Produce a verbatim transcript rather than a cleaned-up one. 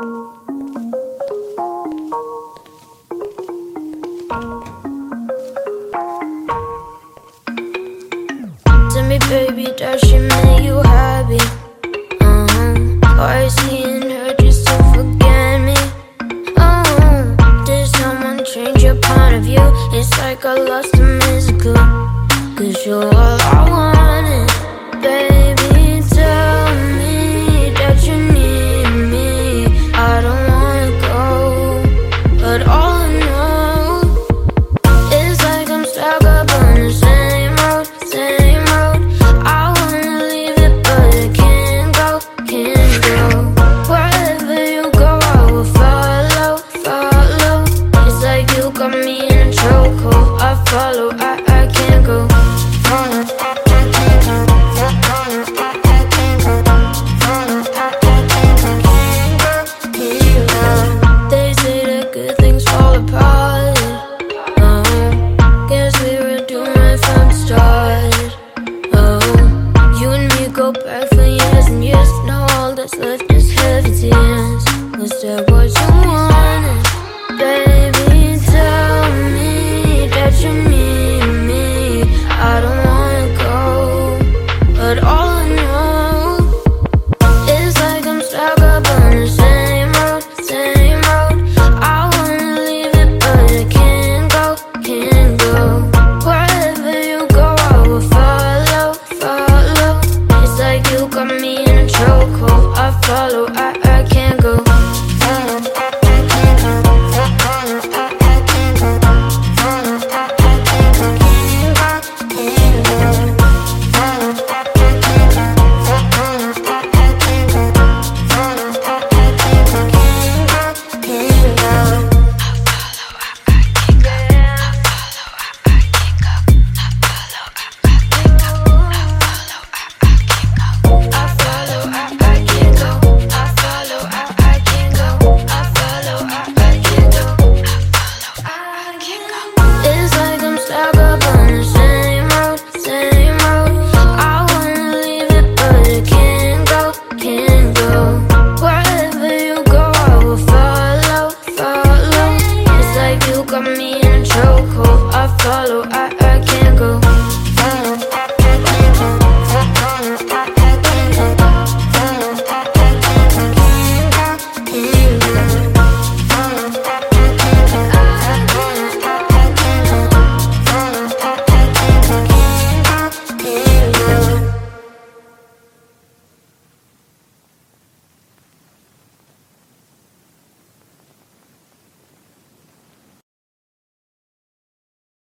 Tell me, baby, does she make you happy? Uh-huh. Or is he in her just to forget me? Uh-huh. Did someone change your point of view? It's like I lost a missed clue. Cause you're all I wanted. Baby, tell me that you need me. I don't wanna go, but all I know is like I'm stuck up on the same road, same road. I wanna leave it, but I can't go, can't go. Wherever you go, I will follow, follow. It's like you got me in a chokehold. I follow, I, I can't go. They say that good things fall apart. Oh, guess we were doomed right from the start. Oh, you and me go back for years and years. Now all that's left is heavy tears. Was that what you